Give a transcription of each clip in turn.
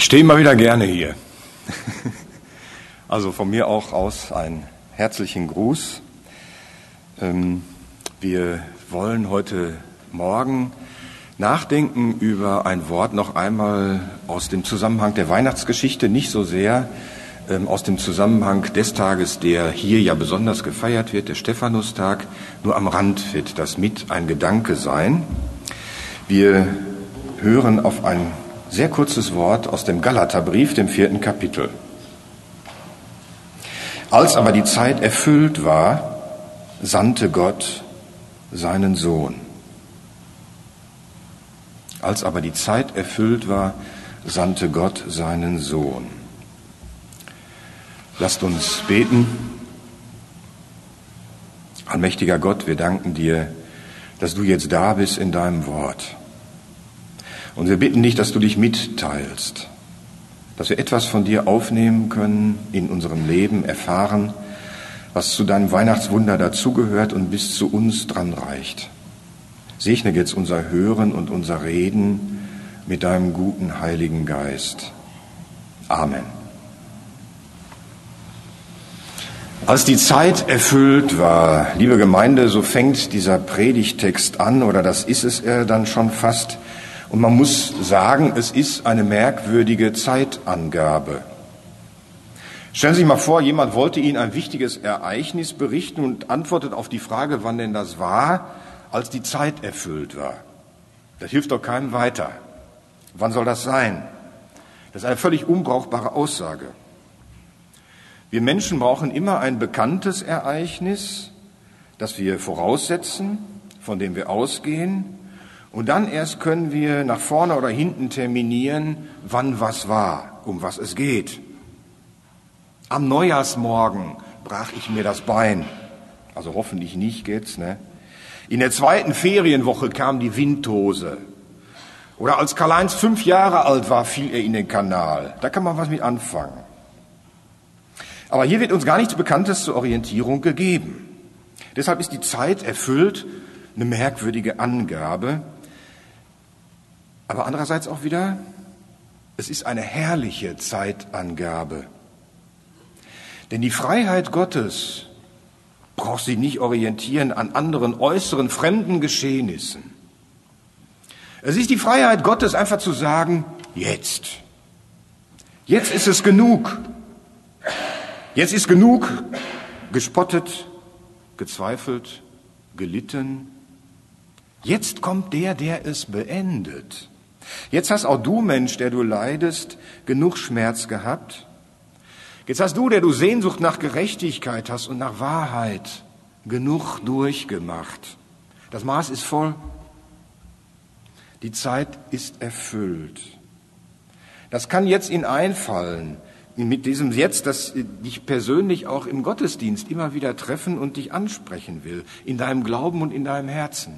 stehe immer wieder gerne hier. Also von mir auch aus einen herzlichen Gruß. Wir wollen heute Morgen nachdenken über ein Wort noch einmal aus dem Zusammenhang der Weihnachtsgeschichte, nicht so sehr aus dem Zusammenhang des Tages, der hier ja besonders gefeiert wird, der Stephanustag. Nur am Rand wird das mit ein Gedanke sein. Wir hören auf ein sehr kurzes Wort aus dem Galaterbrief, dem 4. Kapitel. Als aber die Zeit erfüllt war, sandte Gott seinen Sohn. Als aber die Zeit erfüllt war, sandte Gott seinen Sohn. Lasst uns beten. Allmächtiger Gott, wir danken dir, dass du jetzt da bist in deinem Wort. Und wir bitten dich, dass du dich mitteilst, dass wir etwas von dir aufnehmen können, in unserem Leben erfahren, was zu deinem Weihnachtswunder dazugehört und bis zu uns dran reicht. Segne jetzt unser Hören und unser Reden mit deinem guten Heiligen Geist. Amen. Als die Zeit erfüllt war, liebe Gemeinde, so fängt dieser Predigttext an, oder das ist es dann schon fast. Und man muss sagen, es ist eine merkwürdige Zeitangabe. Stellen Sie sich mal vor, jemand wollte Ihnen ein wichtiges Ereignis berichten und antwortet auf die Frage, wann denn das war, als die Zeit erfüllt war. Das hilft doch keinem weiter. Wann soll das sein? Das ist eine völlig unbrauchbare Aussage. Wir Menschen brauchen immer ein bekanntes Ereignis, das wir voraussetzen, von dem wir ausgehen, und dann erst können wir nach vorne oder hinten terminieren, wann was war, um was es geht. Am Neujahrsmorgen brach ich mir das Bein. Also hoffentlich nicht geht's, ne? In der 2. Ferienwoche kam die Windhose. Oder als Karl-Heinz 5 Jahre alt war, fiel er in den Kanal. Da kann man was mit anfangen. Aber hier wird uns gar nichts Bekanntes zur Orientierung gegeben. Deshalb ist die Zeit erfüllt, eine merkwürdige Angabe. Aber andererseits auch wieder, es ist eine herrliche Zeitangabe. Denn die Freiheit Gottes braucht sich nicht orientieren an anderen äußeren, fremden Geschehnissen. Es ist die Freiheit Gottes, einfach zu sagen, jetzt. Jetzt ist es genug. Jetzt ist genug gespottet, gezweifelt, gelitten. Jetzt kommt der es beendet. Jetzt hast auch du, Mensch, der du leidest, genug Schmerz gehabt. Jetzt hast du, der du Sehnsucht nach Gerechtigkeit hast und nach Wahrheit, genug durchgemacht. Das Maß ist voll. Die Zeit ist erfüllt. Das kann jetzt Ihnen einfallen, mit diesem Jetzt, das dich persönlich auch im Gottesdienst immer wieder treffen und dich ansprechen will, in deinem Glauben und in deinem Herzen.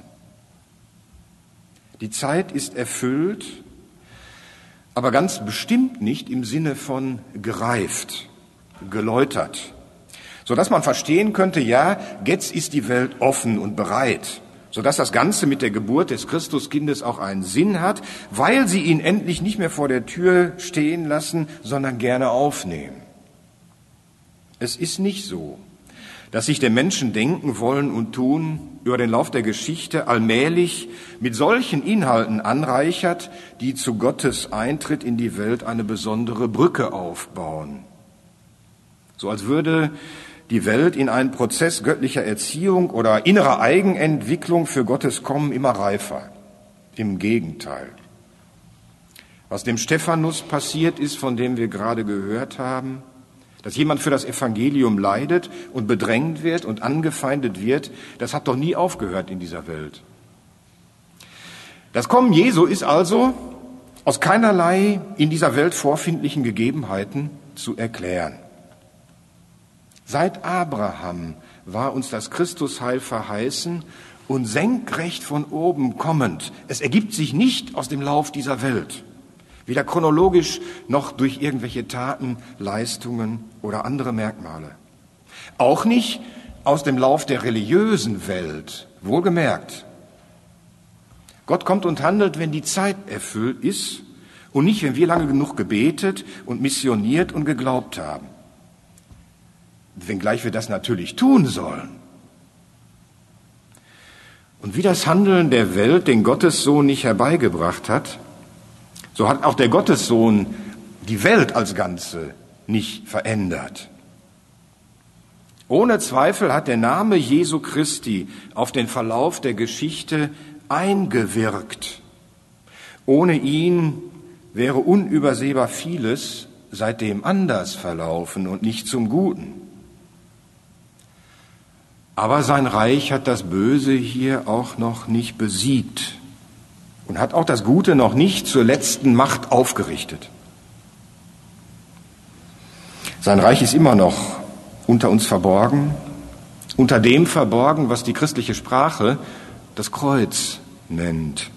Die Zeit ist erfüllt, aber ganz bestimmt nicht im Sinne von gereift, geläutert, sodass man verstehen könnte, ja, jetzt ist die Welt offen und bereit, sodass das Ganze mit der Geburt des Christuskindes auch einen Sinn hat, weil sie ihn endlich nicht mehr vor der Tür stehen lassen, sondern gerne aufnehmen. Es ist nicht so, dass sich der Menschen denken, wollen und tun über den Lauf der Geschichte allmählich mit solchen Inhalten anreichert, die zu Gottes Eintritt in die Welt eine besondere Brücke aufbauen. So als würde die Welt in einen Prozess göttlicher Erziehung oder innerer Eigenentwicklung für Gottes Kommen immer reifer. Im Gegenteil. Was dem Stephanus passiert ist, von dem wir gerade gehört haben, dass jemand für das Evangelium leidet und bedrängt wird und angefeindet wird, das hat doch nie aufgehört in dieser Welt. Das Kommen Jesu ist also aus keinerlei in dieser Welt vorfindlichen Gegebenheiten zu erklären. Seit Abraham war uns das Christusheil verheißen und senkrecht von oben kommend. Es ergibt sich nicht aus dem Lauf dieser Welt. Weder chronologisch noch durch irgendwelche Taten, Leistungen oder andere Merkmale. Auch nicht aus dem Lauf der religiösen Welt, wohlgemerkt. Gott kommt und handelt, wenn die Zeit erfüllt ist Und nicht, wenn wir lange genug gebetet und missioniert und geglaubt haben. Wenngleich wir das natürlich tun sollen. Und wie das Handeln der Welt den Gottessohn nicht herbeigebracht hat, so hat auch der Gottessohn die Welt als Ganze nicht verändert. Ohne Zweifel hat der Name Jesu Christi auf den Verlauf der Geschichte eingewirkt. Ohne ihn wäre unübersehbar vieles seitdem anders verlaufen und nicht zum Guten. Aber sein Reich hat das Böse hier auch noch nicht besiegt und hat auch das Gute noch nicht zur letzten Macht aufgerichtet. Sein Reich ist immer noch unter uns verborgen, unter dem verborgen, was die christliche Sprache das Kreuz nennt.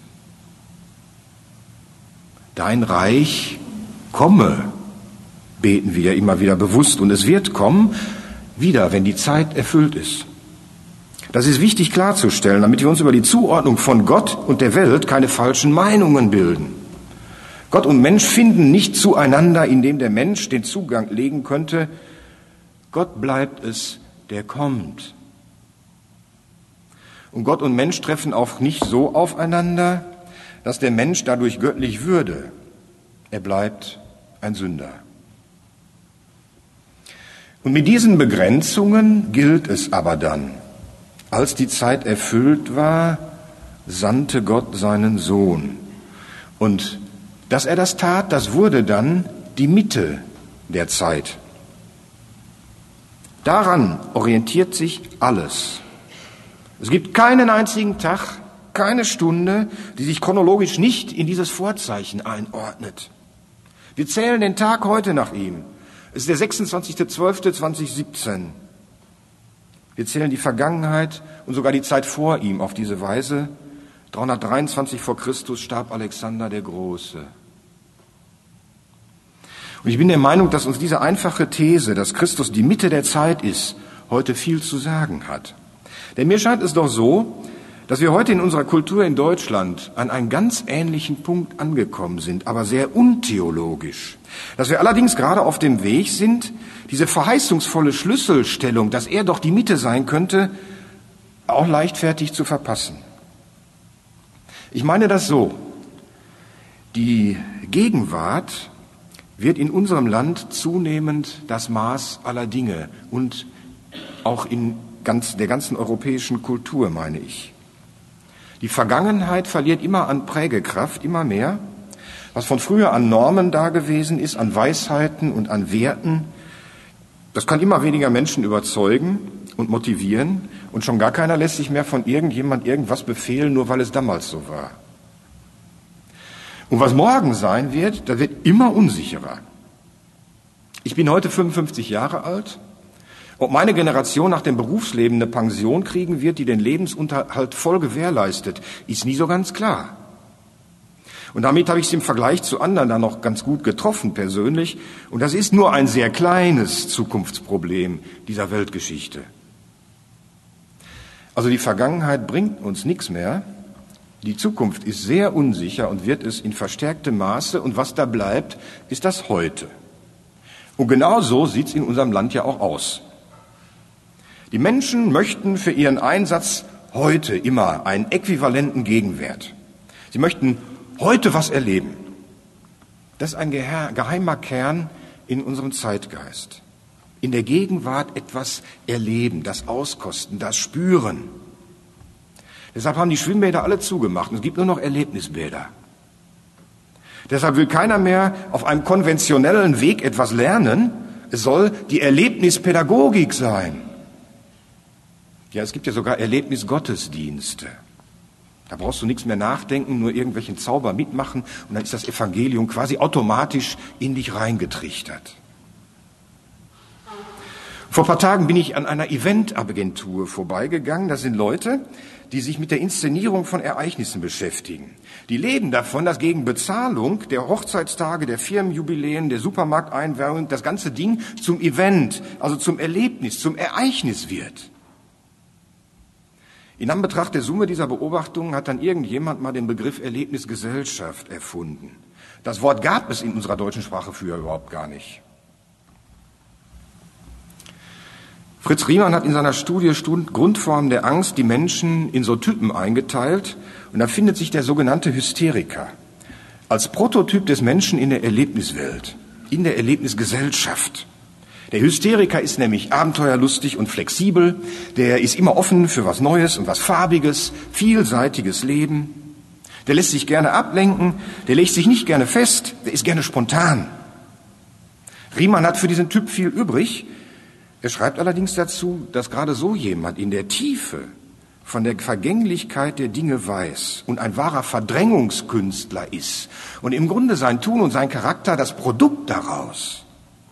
Dein Reich komme, beten wir immer wieder bewusst, und es wird kommen, wieder, wenn die Zeit erfüllt ist. Das ist wichtig klarzustellen, damit wir uns über die Zuordnung von Gott und der Welt keine falschen Meinungen bilden. Gott und Mensch finden nicht zueinander, indem der Mensch den Zugang legen könnte. Gott bleibt es, der kommt. Und Gott und Mensch treffen auch nicht so aufeinander, dass der Mensch dadurch göttlich würde. Er bleibt ein Sünder. Und mit diesen Begrenzungen gilt es aber dann. Als die Zeit erfüllt war, sandte Gott seinen Sohn. Und dass er das tat, das wurde dann die Mitte der Zeit. Daran orientiert sich alles. Es gibt keinen einzigen Tag, keine Stunde, die sich chronologisch nicht in dieses Vorzeichen einordnet. Wir zählen den Tag heute nach ihm. Es ist der 26.12.2017. Wir zählen die Vergangenheit und sogar die Zeit vor ihm auf diese Weise. 323 vor Christus starb Alexander der Große. Und ich bin der Meinung, dass uns diese einfache These, dass Christus die Mitte der Zeit ist, heute viel zu sagen hat. Denn mir scheint es doch so, dass wir heute in unserer Kultur in Deutschland an einen ganz ähnlichen Punkt angekommen sind, aber sehr untheologisch. Dass wir allerdings gerade auf dem Weg sind, diese verheißungsvolle Schlüsselstellung, dass er doch die Mitte sein könnte, auch leichtfertig zu verpassen. Ich meine das so: Die Gegenwart wird in unserem Land zunehmend das Maß aller Dinge und auch in der ganzen europäischen Kultur, meine ich. Die Vergangenheit verliert immer an Prägekraft, immer mehr. Was von früher an Normen da gewesen ist, an Weisheiten und an Werten, das kann immer weniger Menschen überzeugen und motivieren. Und schon gar keiner lässt sich mehr von irgendjemand irgendwas befehlen, nur weil es damals so war. Und was morgen sein wird, das wird immer unsicherer. Ich bin heute 55 Jahre alt. Ob meine Generation nach dem Berufsleben eine Pension kriegen wird, die den Lebensunterhalt voll gewährleistet, ist nie so ganz klar. Und damit habe ich es im Vergleich zu anderen dann noch ganz gut getroffen persönlich. Und das ist nur ein sehr kleines Zukunftsproblem dieser Weltgeschichte. Also die Vergangenheit bringt uns nichts mehr. Die Zukunft ist sehr unsicher und wird es in verstärktem Maße. Und was da bleibt, ist das Heute. Und genau so sieht es in unserem Land ja auch aus. Die Menschen möchten für ihren Einsatz heute immer einen äquivalenten Gegenwert. Sie möchten heute was erleben. Das ist ein geheimer Kern in unserem Zeitgeist. In der Gegenwart etwas erleben, das auskosten, das spüren. Deshalb haben die Schwimmbäder alle zugemacht und es gibt nur noch Erlebnisbäder. Deshalb will keiner mehr auf einem konventionellen Weg etwas lernen. Es soll die Erlebnispädagogik sein. Ja, es gibt ja sogar Erlebnisgottesdienste. Da brauchst du nichts mehr nachdenken, nur irgendwelchen Zauber mitmachen und dann ist das Evangelium quasi automatisch in dich reingetrichtert. Vor ein paar Tagen bin ich an einer Eventagentur vorbeigegangen. Das sind Leute, die sich mit der Inszenierung von Ereignissen beschäftigen. Die leben davon, dass gegen Bezahlung der Hochzeitstage, der Firmenjubiläen, der Supermarkteinwerbung das ganze Ding zum Event, also zum Erlebnis, zum Ereignis wird. In Anbetracht der Summe dieser Beobachtungen hat dann irgendjemand mal den Begriff Erlebnisgesellschaft erfunden. Das Wort gab es in unserer deutschen Sprache früher überhaupt gar nicht. Fritz Riemann hat in seiner Studie Grundformen der Angst die Menschen in so Typen eingeteilt. Und da findet sich der sogenannte Hysteriker als Prototyp des Menschen in der Erlebniswelt, in der Erlebnisgesellschaft. Der Hysteriker ist nämlich abenteuerlustig und flexibel, der ist immer offen für was Neues und was Farbiges, vielseitiges Leben. Der lässt sich gerne ablenken, der legt sich nicht gerne fest, der ist gerne spontan. Riemann hat für diesen Typ viel übrig. Er schreibt allerdings dazu, dass gerade so jemand in der Tiefe von der Vergänglichkeit der Dinge weiß und ein wahrer Verdrängungskünstler ist und im Grunde sein Tun und sein Charakter das Produkt daraus.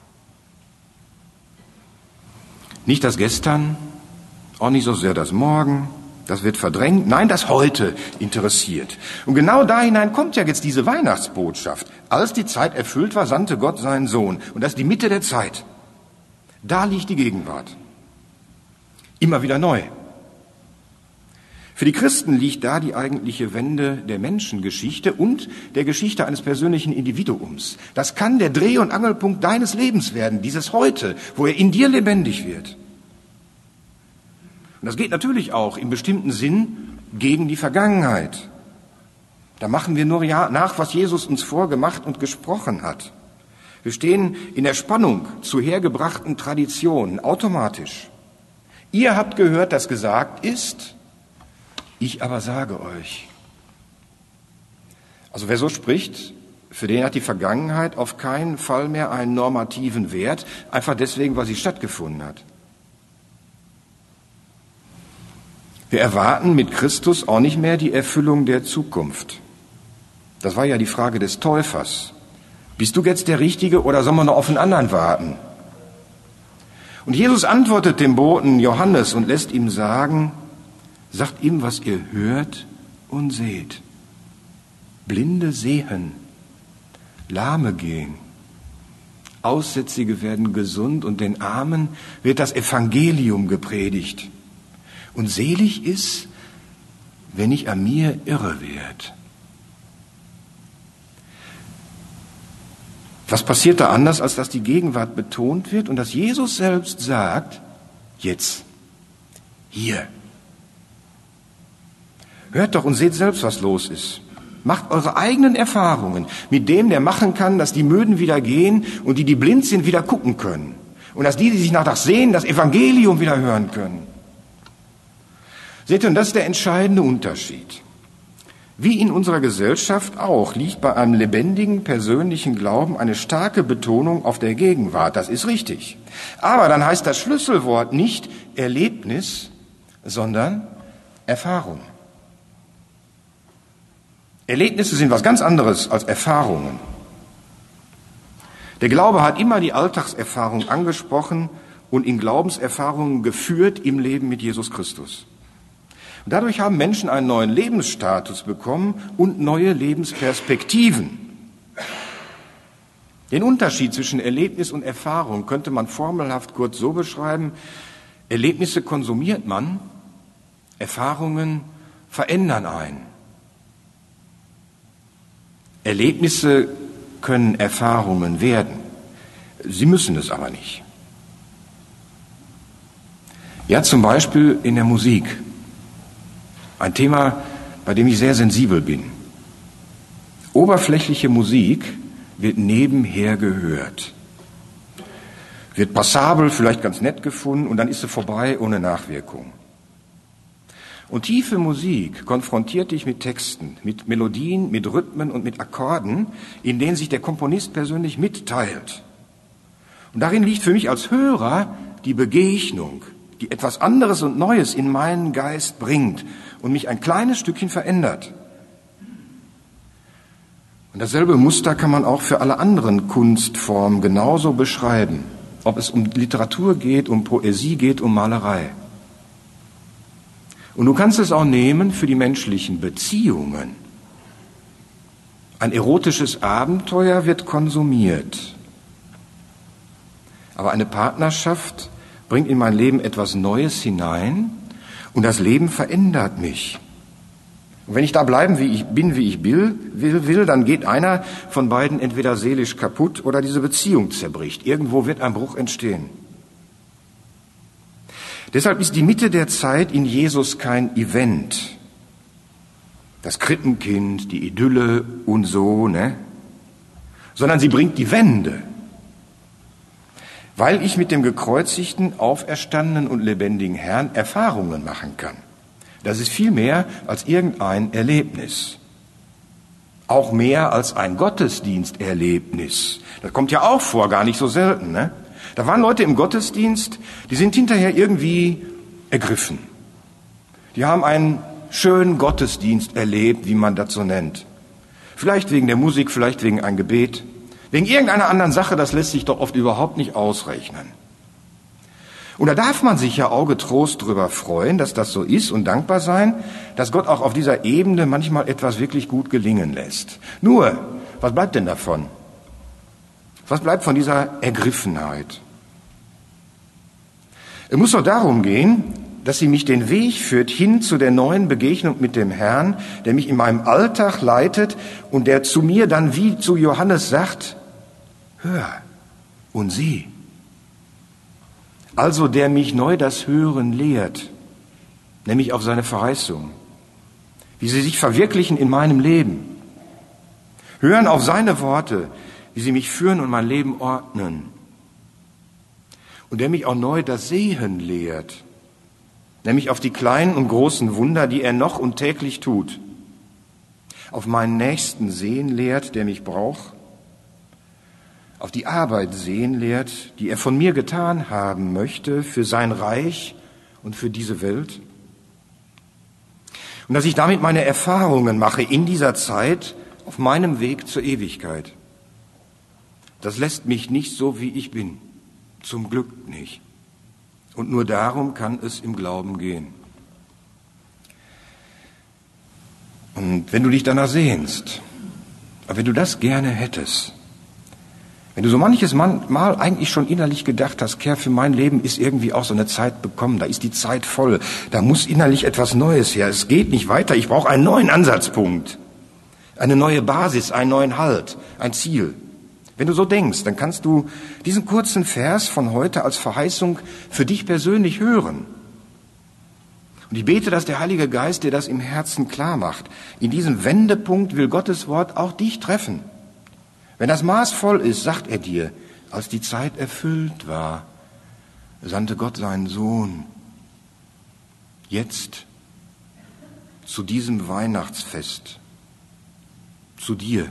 Nicht das Gestern, auch nicht so sehr das Morgen, das wird verdrängt, nein, das Heute interessiert. Und genau da hinein kommt ja jetzt diese Weihnachtsbotschaft. Als die Zeit erfüllt war, sandte Gott seinen Sohn. Und das ist die Mitte der Zeit. Da liegt die Gegenwart. Immer wieder neu. Für die Christen liegt da die eigentliche Wende der Menschengeschichte und der Geschichte eines persönlichen Individuums. Das kann der Dreh- und Angelpunkt deines Lebens werden, dieses Heute, wo er in dir lebendig wird. Und das geht natürlich auch im bestimmten Sinn gegen die Vergangenheit. Da machen wir nur nach, was Jesus uns vorgemacht und gesprochen hat. Wir stehen in der Spannung zu hergebrachten Traditionen, automatisch. Ihr habt gehört, dass gesagt ist, ich aber sage euch. Also wer so spricht, für den hat die Vergangenheit auf keinen Fall mehr einen normativen Wert, einfach deswegen, weil sie stattgefunden hat. Wir erwarten mit Christus auch nicht mehr die Erfüllung der Zukunft. Das war ja die Frage des Täufers. Bist du jetzt der Richtige oder sollen wir noch auf einen anderen warten? Und Jesus antwortet dem Boten Johannes und lässt ihm sagen, sagt ihm, was ihr hört und seht. Blinde sehen, Lahme gehen, Aussätzige werden gesund und den Armen wird das Evangelium gepredigt. Und selig ist, wenn ich an mir irre werd. Was passiert da anders, als dass die Gegenwart betont wird und dass Jesus selbst sagt, jetzt, hier. Hört doch und seht selbst, was los ist. Macht eure eigenen Erfahrungen mit dem, der machen kann, dass die Müden wieder gehen und die blind sind, wieder gucken können. Und dass die sich nach das Sehen, das Evangelium wieder hören können. Seht ihr, und das ist der entscheidende Unterschied. Wie in unserer Gesellschaft auch liegt bei einem lebendigen, persönlichen Glauben eine starke Betonung auf der Gegenwart. Das ist richtig. Aber dann heißt das Schlüsselwort nicht Erlebnis, sondern Erfahrung. Erlebnisse sind was ganz anderes als Erfahrungen. Der Glaube hat immer die Alltagserfahrung angesprochen und in Glaubenserfahrungen geführt im Leben mit Jesus Christus. Und dadurch haben Menschen einen neuen Lebensstatus bekommen und neue Lebensperspektiven. Den Unterschied zwischen Erlebnis und Erfahrung könnte man formelhaft kurz so beschreiben: Erlebnisse konsumiert man, Erfahrungen verändern einen. Erlebnisse können Erfahrungen werden. Sie müssen es aber nicht. Ja, zum Beispiel in der Musik. Ein Thema, bei dem ich sehr sensibel bin. Oberflächliche Musik wird nebenher gehört. Wird passabel, vielleicht ganz nett gefunden und dann ist sie vorbei ohne Nachwirkung. Und tiefe Musik konfrontiert dich mit Texten, mit Melodien, mit Rhythmen und mit Akkorden, in denen sich der Komponist persönlich mitteilt. Und darin liegt für mich als Hörer die Begegnung, die etwas anderes und Neues in meinen Geist bringt und mich ein kleines Stückchen verändert. Und dasselbe Muster kann man auch für alle anderen Kunstformen genauso beschreiben, ob es um Literatur geht, um Poesie geht, um Malerei. Und du kannst es auch nehmen für die menschlichen Beziehungen. Ein erotisches Abenteuer wird konsumiert. Aber eine Partnerschaft bringt in mein Leben etwas Neues hinein und das Leben verändert mich. Und wenn ich da bleiben, wie ich will, dann geht einer von beiden entweder seelisch kaputt oder diese Beziehung zerbricht. Irgendwo wird ein Bruch entstehen. Deshalb ist die Mitte der Zeit in Jesus kein Event. Das Krippenkind, die Idylle und so, ne? Sondern sie bringt die Wende. Weil ich mit dem gekreuzigten, auferstandenen und lebendigen Herrn Erfahrungen machen kann. Das ist viel mehr als irgendein Erlebnis. Auch mehr als ein Gottesdiensterlebnis. Das kommt ja auch vor, gar nicht so selten, ne? Da waren Leute im Gottesdienst, die sind hinterher irgendwie ergriffen. Die haben einen schönen Gottesdienst erlebt, wie man das so nennt. Vielleicht wegen der Musik, vielleicht wegen ein Gebet, wegen irgendeiner anderen Sache, das lässt sich doch oft überhaupt nicht ausrechnen. Und da darf man sich ja augetrost drüber freuen, dass das so ist und dankbar sein, dass Gott auch auf dieser Ebene manchmal etwas wirklich gut gelingen lässt. Nur, was bleibt denn davon? Was bleibt von dieser Ergriffenheit? Es muss doch darum gehen, dass sie mich den Weg führt hin zu der neuen Begegnung mit dem Herrn, der mich in meinem Alltag leitet und der zu mir dann wie zu Johannes sagt, hör und sieh. Also der mich neu das Hören lehrt, nämlich auf seine Verheißung, wie sie sich verwirklichen in meinem Leben. Hören auf seine Worte, wie sie mich führen und mein Leben ordnen. Und der mich auch neu das Sehen lehrt, nämlich auf die kleinen und großen Wunder, die er noch und täglich tut. Auf meinen Nächsten sehen lehrt, der mich braucht. Auf die Arbeit sehen lehrt, die er von mir getan haben möchte für sein Reich und für diese Welt. Und dass ich damit meine Erfahrungen mache in dieser Zeit auf meinem Weg zur Ewigkeit. Das lässt mich nicht so, wie ich bin. Zum Glück nicht. Und nur darum kann es im Glauben gehen. Und wenn du dich danach sehnst, aber wenn du das gerne hättest, wenn du so manches Mal eigentlich schon innerlich gedacht hast, Kerr, für mein Leben ist irgendwie auch so eine Zeit bekommen, da ist die Zeit voll, da muss innerlich etwas Neues her, es geht nicht weiter, ich brauche einen neuen Ansatzpunkt, eine neue Basis, einen neuen Halt, ein Ziel. Wenn du so denkst, dann kannst du diesen kurzen Vers von heute als Verheißung für dich persönlich hören. Und ich bete, dass der Heilige Geist dir das im Herzen klar macht. In diesem Wendepunkt will Gottes Wort auch dich treffen. Wenn das Maß voll ist, sagt er dir, als die Zeit erfüllt war, sandte Gott seinen Sohn. Jetzt, zu diesem Weihnachtsfest, zu dir.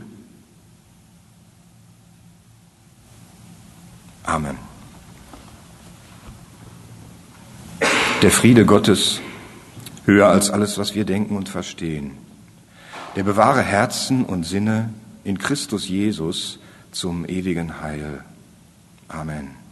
Amen. Der Friede Gottes, höher als alles, was wir denken und verstehen, der bewahre Herzen und Sinne in Christus Jesus zum ewigen Heil. Amen.